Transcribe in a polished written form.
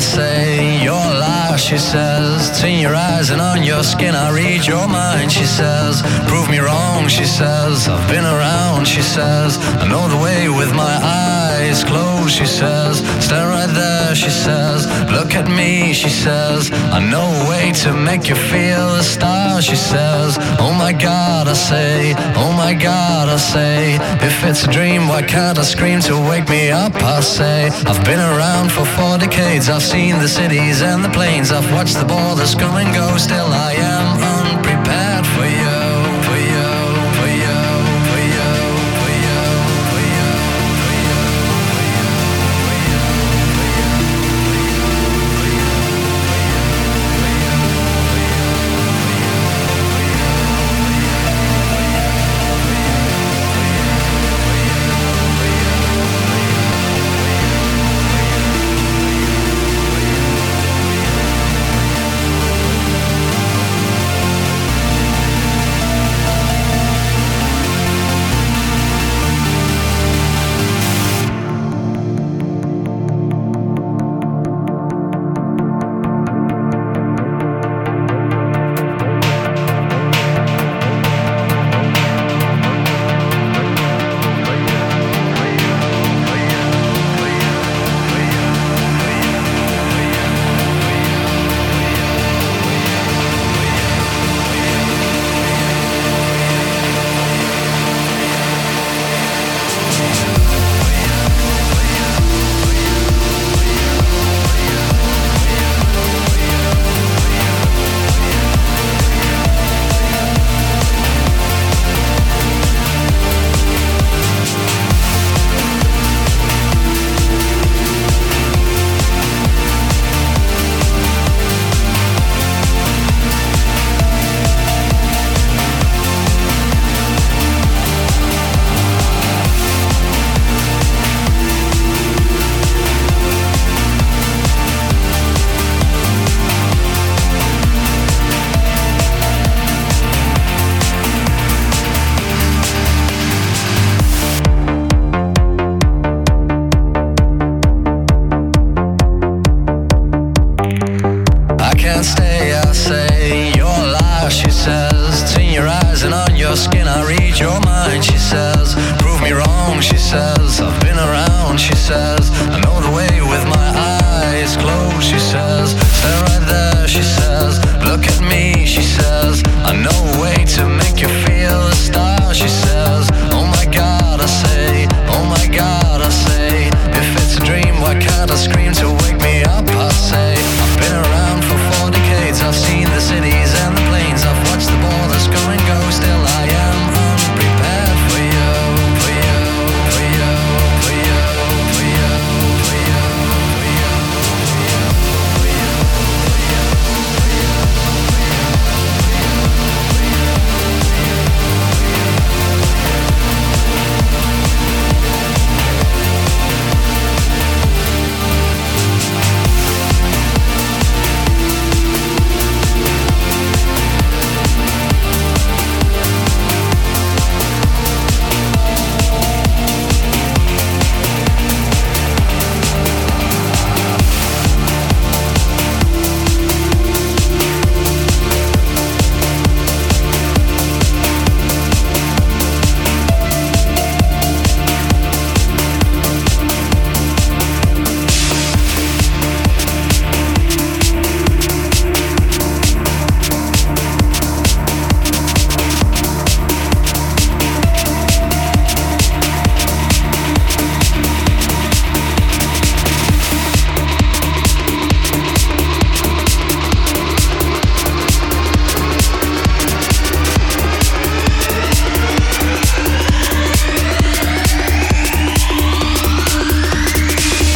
say you're a liar, she says. It's in your eyes and on your skin, I read your mind, she says. Prove me wrong, she says. I've been around, she says. I know the way with my eyes closed, she says. Stand right there, she says. Look at me, she says. I know a way to make you feel a star, she says. Oh my God, I say. Oh my God, I say. If it's a dream, why can't I scream to wake me up, I say. I've been around for 4 decades. I've seen the cities and the plains. I've watched the borders come and go. Still I am unprepared for you, for you, for you, for you, for you, for you, for you, skin, I read your mind, she says. Prove me wrong, she says. I've been around, she says. I know the way with my eyes closed, she says. Stand right there.